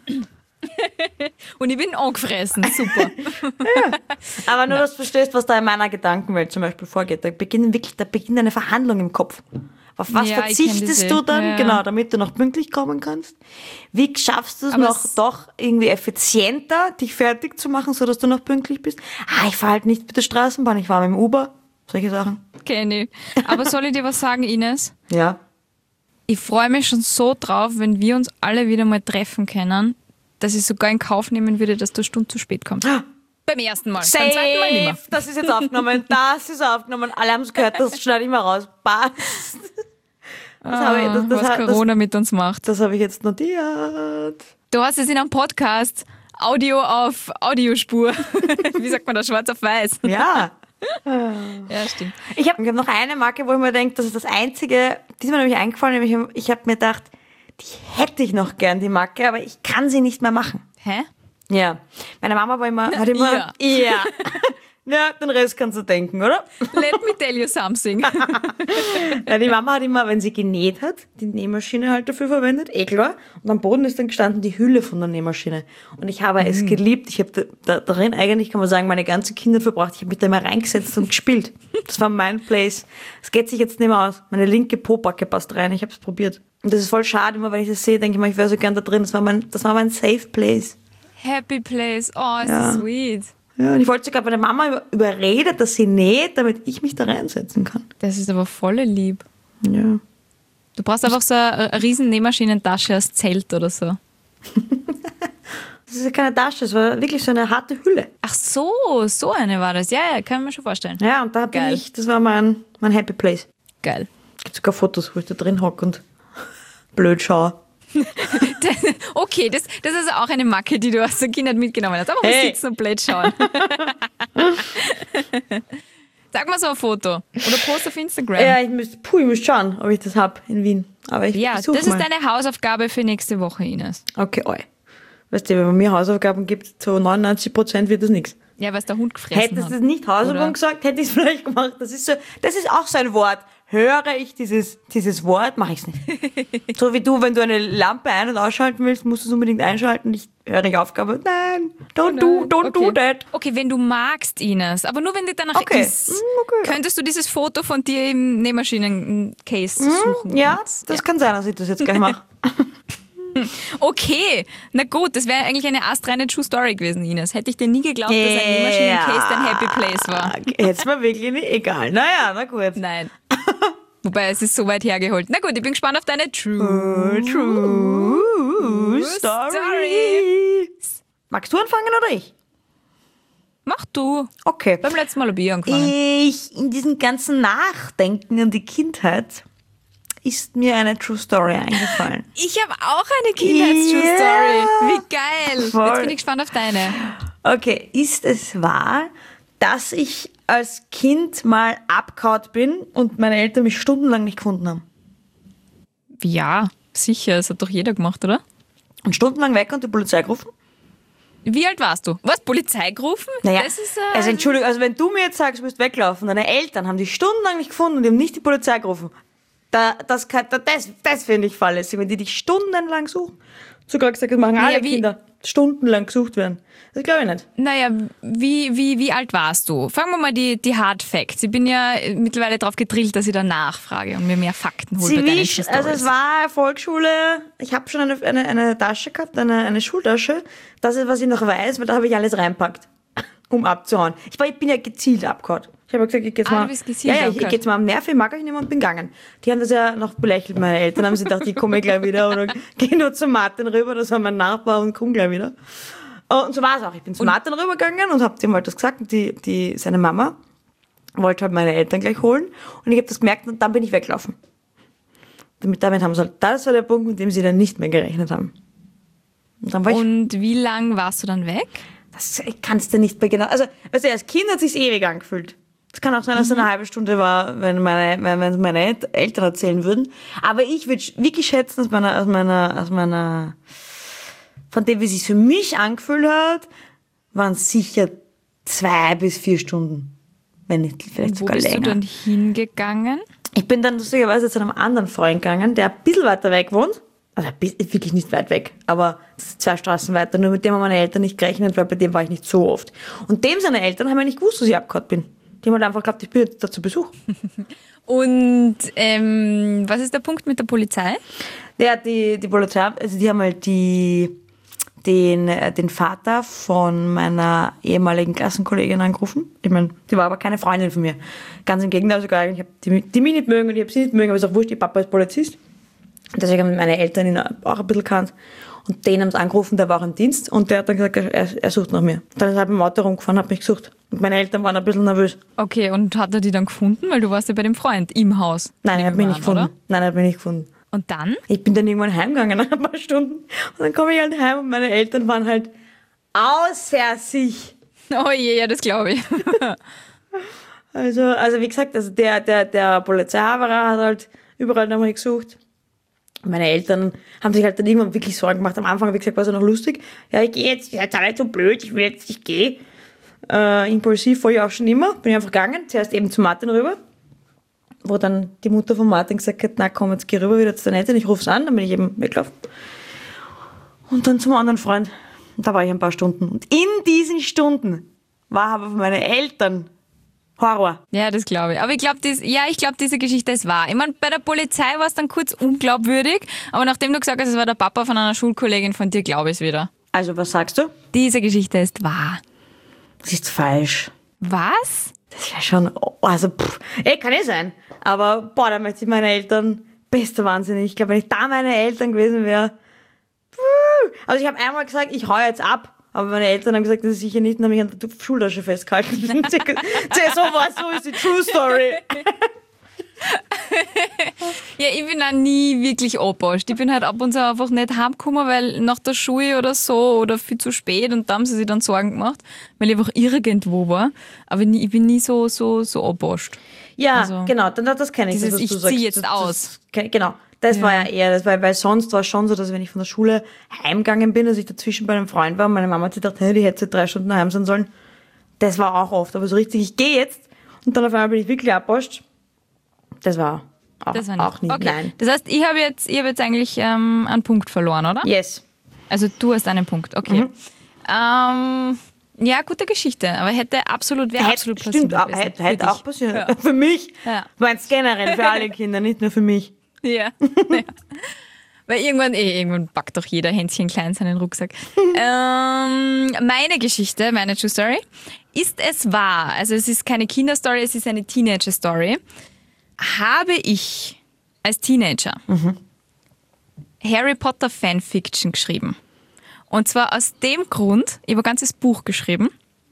B: Und ich bin angefressen. Super.
C: Aber nur, dass du verstehst, was da in meiner Gedankenwelt zum Beispiel vorgeht. Da beginnt eine Verhandlung im Kopf. Auf was
B: Ja, ich kenn
C: verzichtest
B: diese.
C: du dann,
B: Ja.
C: genau, damit du noch pünktlich kommen kannst? Wie schaffst du es
B: Aber
C: noch doch irgendwie effizienter, dich fertig zu machen, sodass du noch pünktlich bist? Ich fahre halt nicht mit der Straßenbahn, ich fahre mit dem Uber. Solche Sachen.
B: Kenn ich. Aber soll ich dir was sagen, Ines?
C: Ja.
B: Ich freue mich schon so drauf, wenn wir uns alle wieder mal treffen können, dass ich sogar in Kauf nehmen würde, dass du eine Stunde zu spät kommst. Beim ersten Mal. Beim zweiten Mal nicht mehr.
C: Das ist jetzt aufgenommen. Das ist aufgenommen. Alle haben es gehört, das schneide ich mal raus. Passt.
B: Was Corona mit uns macht.
C: Das habe ich jetzt notiert.
B: Du hast es in einem Podcast. Audio auf Audiospur. Wie sagt man das? Schwarz auf weiß.
C: Ja.
B: Ja, stimmt.
C: Ich hab noch eine Marke, wo ich mir denke, das ist das Einzige, die ist mir nämlich eingefallen, nämlich ich habe mir gedacht, die hätte ich noch gern, die Marke, aber ich kann sie nicht mehr machen.
B: Hä?
C: Ja. Meine Mama hat immer, ja. Ja, den Rest kannst du denken, oder?
B: Let me tell you something.
C: Ja, die Mama hat immer, wenn sie genäht hat, die Nähmaschine halt dafür verwendet, klar. Und am Boden ist dann gestanden die Hülle von der Nähmaschine. Und ich habe es geliebt. Ich habe darin eigentlich, kann man sagen, meine ganze Kindheit verbracht. Ich habe mich da immer reingesetzt und gespielt. Das war mein Place. Das geht sich jetzt nicht mehr aus. Meine linke Pobacke passt rein. Ich habe es probiert. Und das ist voll schade. Immer wenn ich das sehe, denke ich mir, ich wäre so gern da drin. Das war mein Safe Place.
B: Happy place. Oh, ist
C: Ja.
B: das sweet.
C: Ja, und ich wollte sogar meine Mama überredet, dass sie näht, damit ich mich da reinsetzen kann.
B: Das ist aber voll lieb.
C: Ja.
B: Du brauchst einfach so eine riesen Nähmaschinentasche als Zelt oder so.
C: Das ist ja keine Tasche, das war wirklich so eine harte Hülle.
B: Ach so, so eine war das. Ja, kann ich mir schon vorstellen.
C: Ja, und da bin
B: Geil.
C: das war mein Happy Place.
B: Geil.
C: Es gibt sogar Fotos, wo ich da drin hocke und blöd schaue.
B: Okay, das ist auch eine Macke, die du aus der Kindheit mitgenommen hast. Aber wir
C: Hey.
B: sitzen und blöd schauen. Sag mal so ein Foto. Oder post auf Instagram.
C: Ja, ich müsste schauen, ob ich das hab in Wien. Aber ich
B: Ja,
C: such
B: das
C: mal.
B: ist deine Hausaufgabe für nächste Woche, Ines.
C: Okay, oi. Weißt du, wenn man mir Hausaufgaben gibt, zu 99% wird das nichts.
B: Ja, weil es der Hund gefressen
C: Hättest
B: hat.
C: du nicht Hausaufgaben
B: Oder?
C: gesagt, hätte ich es vielleicht gemacht. Das ist auch so ein Wort. Höre ich dieses Wort, mache ich es nicht. So wie du, wenn du eine Lampe ein- und ausschalten willst, musst du es unbedingt einschalten. Ich höre die Aufgabe. Nein, don't do that.
B: Okay, wenn du magst, Ines, aber nur wenn dir danach
C: Okay.
B: ist,
C: Okay.
B: könntest du dieses Foto von dir im Nähmaschinen-Case suchen.
C: Ja,
B: Und-
C: das kann sein, dass ich das jetzt gleich mache.
B: Okay, na gut, das wäre eigentlich eine astreine True Story gewesen, Ines. Hätte ich dir nie geglaubt, dass ein Nähmaschinen-Case dein Happy Place war.
C: Jetzt war wirklich nicht egal. Naja, na gut.
B: Nein. Wobei, es ist so weit hergeholt. Na gut, ich bin gespannt auf deine
C: True Story. Magst du anfangen oder ich?
B: Mach du.
C: Okay.
B: Beim letzten Mal habe ich angefangen.
C: In diesem ganzen Nachdenken an die Kindheit ist mir eine True Story eingefallen.
B: Ich habe auch eine Kindheits-True Story. Wie geil.
C: Voll.
B: Jetzt bin ich gespannt auf deine.
C: Okay, ist es wahr, dass ich als Kind mal abgehauen bin und meine Eltern mich stundenlang nicht gefunden haben?
B: Ja, sicher. Das hat doch jeder gemacht, oder?
C: Und stundenlang weg und die Polizei gerufen?
B: Wie alt warst du? Was, Polizei gerufen?
C: Naja,
B: Das ist,
C: also Entschuldigung, also wenn du mir jetzt sagst, du musst weglaufen, deine Eltern haben dich stundenlang nicht gefunden und die haben nicht die Polizei gerufen, das finde ich fahrlässig, wenn die dich stundenlang suchen. Sogar gesagt, das machen alle Kinder, stundenlang gesucht werden. Das glaube ich nicht.
B: Naja, wie alt warst du? Fangen wir mal die Hard Facts. Ich bin ja mittlerweile darauf gedrillt, dass ich da nachfrage und mir mehr Fakten hole bei deinen Stories.
C: Also es war Volksschule, ich habe schon eine Tasche gehabt, eine Schultasche. Das ist, was ich noch weiß, weil da habe ich alles reinpackt, um abzuhauen. Ich bin ja gezielt abgehauen. Ich habe gesagt, ich gehe jetzt mal am Nerv, ich mag euch nicht mehr und bin gegangen. Die haben das ja noch belächelt, meine Eltern haben sich gedacht, ich komme gleich wieder oder gehe nur zu Martin rüber, das war mein Nachbar und komme gleich wieder. Und so war es auch. Ich bin zu Martin rübergegangen und habe ihm halt das gesagt. Seine Mama wollte halt meine Eltern gleich holen. Und ich habe das gemerkt und dann bin ich weggelaufen. Damit haben sie halt, das war der Punkt, mit dem sie dann nicht mehr gerechnet haben.
B: Und wie lang warst du dann weg?
C: Das kannst du nicht mehr genau. Also, weißt du, als Kind hat es sich ewig angefühlt. Es kann auch sein, dass es eine halbe Stunde war, wenn meine Eltern erzählen würden. Aber ich würde wirklich schätzen, von dem, wie es sich für mich angefühlt hat, waren es sicher 2 bis 4 Stunden. Wenn nicht, vielleicht sogar länger.
B: Wo bist du dann hingegangen?
C: Ich bin dann lustigerweise zu einem anderen Freund gegangen, der ein bisschen weiter weg wohnt. Also wirklich nicht weit weg, aber 2 Straßen weiter. Nur mit dem haben meine Eltern nicht gerechnet, weil bei dem war ich nicht so oft. Und dem seine Eltern haben ja nicht gewusst, dass ich abgehauen bin. Die haben halt einfach geglaubt, ich bin jetzt da zu Besuch.
B: Und was ist der Punkt mit der Polizei?
C: Die Polizei, also die haben halt den Vater von meiner ehemaligen Klassenkollegin angerufen. Ich meine, die war aber keine Freundin von mir. Ganz im Gegenteil, sogar ich habe die mich nicht mögen und ich habe sie nicht mögen, aber es ist auch wurscht, ihr Papa ist Polizist. Deswegen haben meine Eltern ihn auch ein bisschen gekannt. Und den haben sie angerufen, der war auch im Dienst und der hat dann gesagt, er sucht nach mir. Dann ist er mit dem Auto rumgefahren, hat mich gesucht. Und meine Eltern waren ein bisschen nervös.
B: Okay, und hat er die dann gefunden? Weil du warst ja bei dem Freund im Haus.
C: Nein, er hat mich nicht gefunden.
B: Oder?
C: Nein, er hat mich nicht gefunden.
B: Und dann?
C: Ich bin dann irgendwann heimgegangen nach ein paar Stunden. Und dann komme ich halt heim und meine Eltern waren halt außer sich.
B: Oh je, ja, das glaube ich.
C: Also wie gesagt, also der Polizeihaberer hat halt überall nach mir gesucht. Meine Eltern haben sich halt dann irgendwann wirklich Sorgen gemacht. Am Anfang, wie gesagt, war es ja noch lustig. Ja, ich gehe jetzt, ihr seid alle so blöd, ich gehe. Impulsiv war ich auch schon immer. Bin ich einfach gegangen. Zuerst eben zu Martin rüber. Wo dann die Mutter von Martin gesagt hat, na komm, jetzt geh rüber wieder zu deinen Eltern, ich ruf's an. Dann bin ich eben weggelaufen. Und dann zum anderen Freund. Und da war ich ein paar Stunden. Und in diesen Stunden war aber für meine Eltern Horror.
B: Ja, das glaube ich. Aber ich glaube, diese Geschichte ist wahr. Ich meine, bei der Polizei war es dann kurz unglaubwürdig, aber nachdem du gesagt hast, es war der Papa von einer Schulkollegin von dir, glaube ich es wieder.
C: Also, was sagst du?
B: Diese Geschichte ist wahr.
C: Das ist falsch.
B: Was?
C: Das wäre schon, kann eh sein. Aber, da möchte ich meine Eltern, bester Wahnsinn. Ich glaube, wenn ich da meine Eltern gewesen wäre, also ich habe einmal gesagt, ich hau jetzt ab. Aber meine Eltern haben gesagt, das ist sicher nicht, und haben mich an der Schultasche festgehalten. So ist die True Story.
B: Ja, ich bin auch nie wirklich angeposcht. Ich bin halt ab und zu einfach nicht heimgekommen, weil nach der Schule oder so oder viel zu spät und da haben sie sich dann Sorgen gemacht, weil ich einfach irgendwo war. Aber ich bin nie so angeposcht.
C: Ja,
B: also,
C: genau, das kenne ich.
B: Dieses, ich ziehe jetzt aus.
C: Genau. Das war ja eher, weil sonst war es schon so, dass wenn ich von der Schule heimgegangen bin, dass ich dazwischen bei einem Freund war und meine Mama hat sich gedacht, hey, die hätte 3 Stunden daheim sein sollen. Das war auch oft, aber so richtig, ich gehe jetzt und dann auf einmal bin ich wirklich abgepasst. Das war auch nie.
B: Okay.
C: Nein.
B: Das heißt, ich hab jetzt eigentlich einen Punkt verloren, oder?
C: Yes.
B: Also du hast einen Punkt, okay. Ja, gute Geschichte, aber wäre absolut passiert.
C: Stimmt, hätte auch passiert. Ja. Für mich. Ja. Meinst generell für alle Kinder, nicht nur für mich.
B: Ja. Weil irgendwann packt doch jeder Hänschen klein seinen Rucksack. Meine Geschichte, meine True Story, ist es wahr, also es ist keine Kinderstory, es ist eine Teenager-Story, habe ich als Teenager Harry Potter Fanfiction geschrieben. Und zwar aus dem Grund, ich habe ein ganzes Buch geschrieben,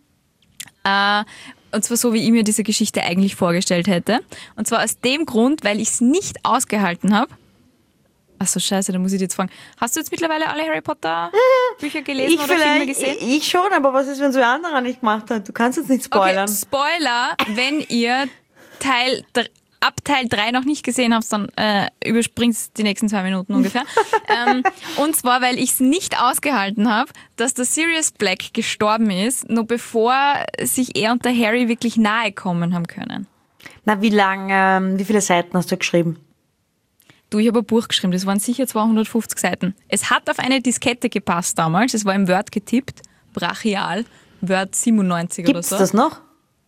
B: und zwar so, wie ich mir diese Geschichte eigentlich vorgestellt hätte. Und zwar aus dem Grund, weil ich es nicht ausgehalten habe. Achso, scheiße, da muss ich dir jetzt fragen. Hast du jetzt mittlerweile alle Harry Potter Bücher gelesen oder Filme gesehen?
C: Ich schon, aber was ist, wenn so ein anderer nicht gemacht hat? Du kannst jetzt nicht spoilern.
B: Okay, Spoiler, wenn ihr ab Teil 3 noch nicht gesehen habt, dann überspringt die nächsten 2 Minuten ungefähr. Und zwar, weil ich es nicht ausgehalten habe, dass der Sirius Black gestorben ist, nur bevor sich er und der Harry wirklich nahe kommen haben können.
C: Na, wie viele Seiten hast du geschrieben?
B: Du, ich habe ein Buch geschrieben, das waren sicher 250 Seiten. Es hat auf eine Diskette gepasst damals, es war im Word getippt, brachial, Word 97 oder so.
C: Gibt's das noch?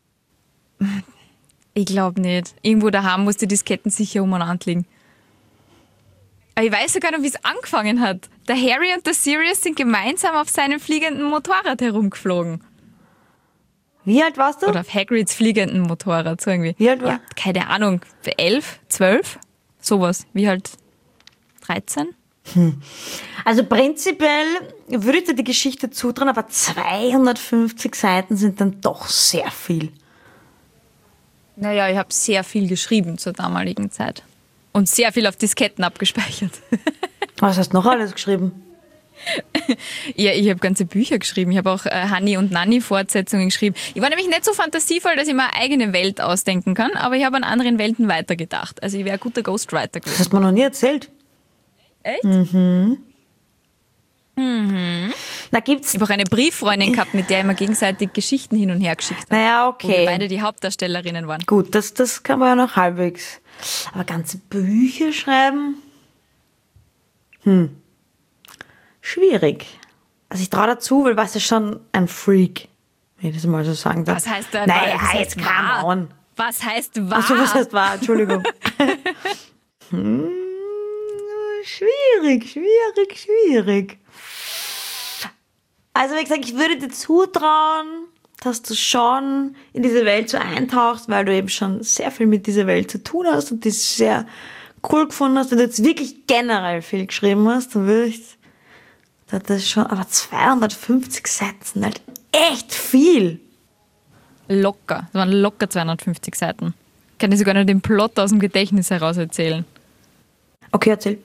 B: Ich glaube nicht. Irgendwo daheim muss die Disketten sicher umeinander liegen. Aber ich weiß sogar noch, wie es angefangen hat. Der Harry und der Sirius sind gemeinsam auf seinem fliegenden Motorrad herumgeflogen.
C: Wie alt warst du?
B: Oder auf Hagrids fliegenden Motorrad, so irgendwie.
C: Wie alt war?
B: Ja, keine Ahnung, 11, 12, sowas, wie halt 13.
C: Also prinzipiell würde ich dir die Geschichte zutrauen, aber 250 Seiten sind dann doch sehr viel.
B: Naja, ich habe sehr viel geschrieben zur damaligen Zeit. Und sehr viel auf Disketten abgespeichert.
C: Was hast du noch alles geschrieben?
B: Ja, ich habe ganze Bücher geschrieben. Ich habe auch Hanni und Nanni Fortsetzungen geschrieben. Ich war nämlich nicht so fantasievoll, dass ich mir eine eigene Welt ausdenken kann, aber ich habe an anderen Welten weitergedacht. Also ich wäre ein guter Ghostwriter gewesen.
C: Das hast du mir noch nie erzählt.
B: Echt?
C: Da gibt's.
B: Ich habe auch eine Brieffreundin gehabt, mit der ich mir gegenseitig Geschichten hin und her geschickt habe.
C: Naja,
B: Wo wir
C: okay.
B: beide die Hauptdarstellerinnen waren.
C: Gut, das kann man ja noch halbwegs. Aber ganze Bücher schreiben? Schwierig. Also ich traue dazu, weil was ist schon ein Freak, wenn ich das mal so sagen darf.
B: Was heißt da?
C: Naja,
B: was heißt
C: jetzt come on.
B: Was heißt wahr?
C: Achso, was heißt wahr? Entschuldigung. Schwierig. Also wie gesagt, ich würde dir zutrauen, dass du schon in diese Welt so eintauchst, weil du eben schon sehr viel mit dieser Welt zu tun hast und die sehr cool gefunden hast. Wenn du jetzt wirklich generell viel geschrieben hast, dann würde ich das schon, aber 250 Seiten sind halt echt viel.
B: Locker. Das waren locker 250 Seiten. Kann ich sogar noch den Plot aus dem Gedächtnis heraus erzählen.
C: Okay, erzähl.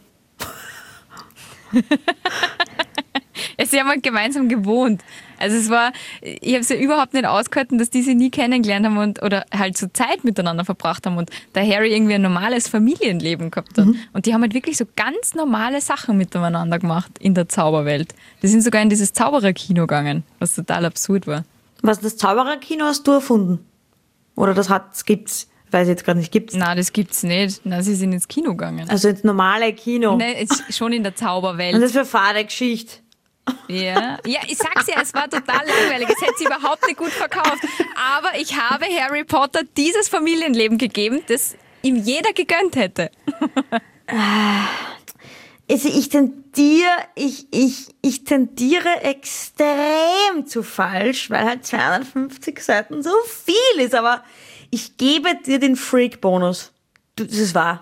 B: Sie haben halt gemeinsam gewohnt. Also ich habe es ja überhaupt nicht ausgehalten, dass die sich nie kennengelernt haben oder halt so Zeit miteinander verbracht haben und der Harry irgendwie ein normales Familienleben gehabt hat. Und die haben halt wirklich so ganz normale Sachen miteinander gemacht in der Zauberwelt. Die sind sogar in dieses Zaubererkino gegangen, was total absurd war.
C: Was, das Zaubererkino hast du erfunden? Oder das gibt's? Weiß ich jetzt gerade nicht, gibt's?
B: Nein, das gibt's nicht. Nein, sie sind ins Kino gegangen.
C: Also ins normale Kino.
B: Nein, schon in der Zauberwelt.
C: Und das für fade Geschichte.
B: Ja, ich sag's ja, es war total langweilig. Es hätte sie überhaupt nicht gut verkauft. Aber ich habe Harry Potter dieses Familienleben gegeben, das ihm jeder gegönnt hätte.
C: Also ich tendiere extrem zu falsch, weil halt 250 Seiten so viel ist. Aber ich gebe dir den Freak-Bonus. Das ist wahr.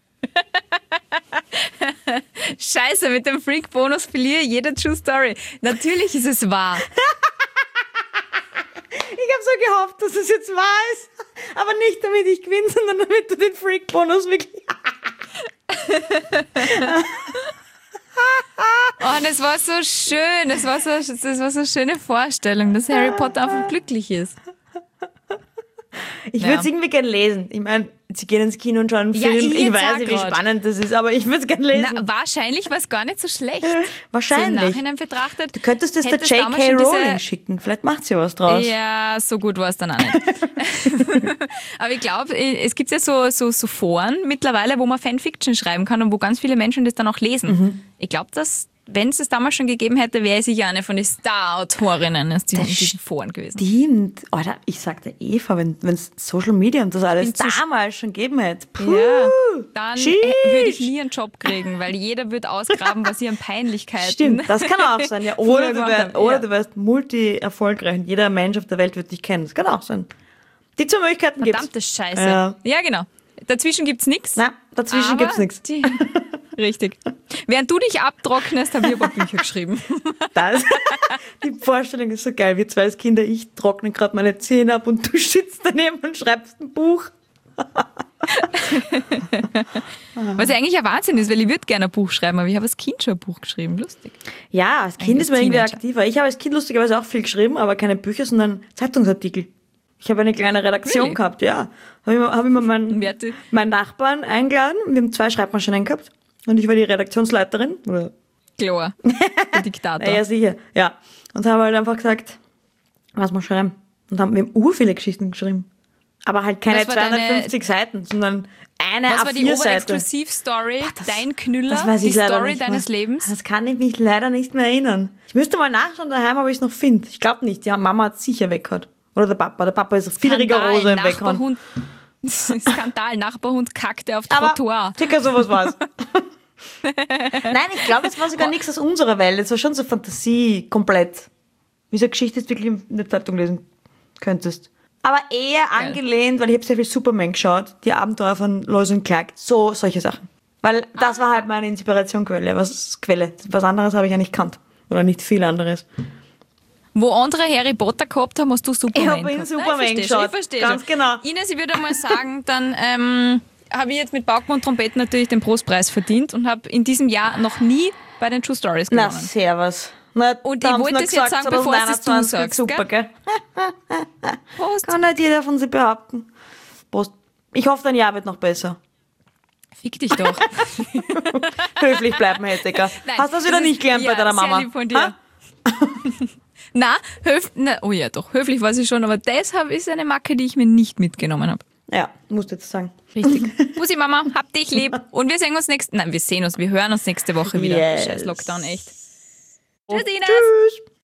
B: Scheiße, mit dem Freak-Bonus verliere ich jede True Story. Natürlich ist es wahr.
C: Ich habe so gehofft, dass es jetzt wahr ist. Aber nicht damit ich gewinne, sondern damit du den Freak-Bonus wirklich...
B: Oh, das war so schön. Das war so eine schöne Vorstellung, dass Harry Potter einfach glücklich ist.
C: Ich würde es irgendwie gerne lesen. Ich meine, sie gehen ins Kino und schauen einen Film. Ich weiß nicht, wie spannend das ist, aber ich würde es gerne lesen.
B: Na, wahrscheinlich war es gar nicht so schlecht.
C: Wahrscheinlich.
B: So im Nachhinein betrachtet.
C: Du könntest das der J.K. Rowling schicken. Vielleicht macht sie was draus.
B: Ja, so gut war es dann auch nicht. Aber ich glaube, es gibt ja so Foren mittlerweile, wo man Fanfiction schreiben kann und wo ganz viele Menschen das dann auch lesen. Ich glaube, dass wenn es damals schon gegeben hätte, wäre ich sicher eine von den Star-Autorinnen aus diesen Foren gewesen.
C: Stimmt. Alter, ich sagte Eva, wenn es Social Media und das alles damals schon gegeben hätte.
B: Ja, dann würde ich nie einen Job kriegen, weil jeder wird ausgraben, was ihr an Peinlichkeiten.
C: Stimmt, das kann auch sein. Ja. Oder du wärst multi-erfolgreich und jeder Mensch auf der Welt wird dich kennen. Das kann auch sein. Die zwei Möglichkeiten gibt's.
B: Verdammte Scheiße. Ja, genau. Dazwischen gibt's nichts.
C: Nein, dazwischen gibt's nichts.
B: Richtig. Während du dich abtrocknest, habe ich aber Bücher geschrieben.
C: Die Vorstellung ist so geil. Wir zwei als Kinder, ich trockne gerade meine Zähne ab und du sitzt daneben und schreibst ein Buch.
B: Was ja eigentlich ein Wahnsinn ist, weil ich würde gerne ein Buch schreiben, aber ich habe als Kind schon ein Buch geschrieben. Lustig.
C: Ja, als Kind ist man irgendwie aktiver. Ich habe als Kind lustigerweise auch viel geschrieben, aber keine Bücher, sondern Zeitungsartikel. Ich habe eine kleine Redaktion gehabt, ja. Habe immer meinen Nachbarn eingeladen. Wir haben 2 Schreibmaschinen gehabt. Und ich war die Redaktionsleiterin. Oder?
B: Klar, der Diktator.
C: Ja, sicher, ja. Und haben halt einfach gesagt, was wir schreiben. Und wir haben viele Geschichten geschrieben. Aber halt keine 250 Seiten, sondern eine A4-Seite.
B: Was war die Oberexklusiv-Story? Dein Knüller? Die Story deines Lebens?
C: Das kann ich mich leider nicht mehr erinnern. Ich müsste mal nachschauen daheim, ob ich es noch finde. Ich glaube nicht. Ja, Mama hat es sicher weggehauen. Oder der Papa. Der Papa ist viel rigoroser im Weghauen.
B: Skandal, Nachbarhund kackte auf Trottoir.
C: Circa sowas war's. Nein, ich glaube, es war sogar nichts aus unserer Welt. Es war schon so Fantasie komplett. Wie so eine Geschichte jetzt wirklich in der Zeitung lesen könntest. Aber eher angelehnt, weil ich habe sehr viel Superman geschaut, die Abenteuer von Lois und Clark, solche Sachen. Weil das war halt meine Inspirationsquelle. Was anderes habe ich ja nicht gekannt. Oder nicht viel anderes.
B: Wo andere Harry Potter gehabt haben, hast du Superman
C: gehabt. Ich habe Superman geschaut.
B: Ich verstehe
C: ganz genau.
B: Ines, ich würde mal sagen, dann habe ich jetzt mit Pauken und Trompeten natürlich den Prostpreis verdient und habe in diesem Jahr noch nie bei den True Stories gewonnen.
C: Na, servus. Na,
B: und ich wollte es jetzt sagen, bevor es du sagst.
C: Super, gell? Prost. Kann nicht jeder von sich behaupten. Prost. Ich hoffe, dein Jahr wird noch besser.
B: Fick dich doch.
C: Höflich bleiben, Hettecker. Hast du das wieder nicht gelernt bei deiner Mama?
B: Sehr lieb von dir. Oh ja, doch. Höflich war sie schon, aber deshalb ist eine Macke, die ich mir nicht mitgenommen habe.
C: Ja, musst du jetzt sagen.
B: Richtig. Bussi Mama, hab dich lieb. Und wir hören uns nächste Woche wieder. Scheiß Lockdown, echt. Tschüss, Ines.
C: Tschüss.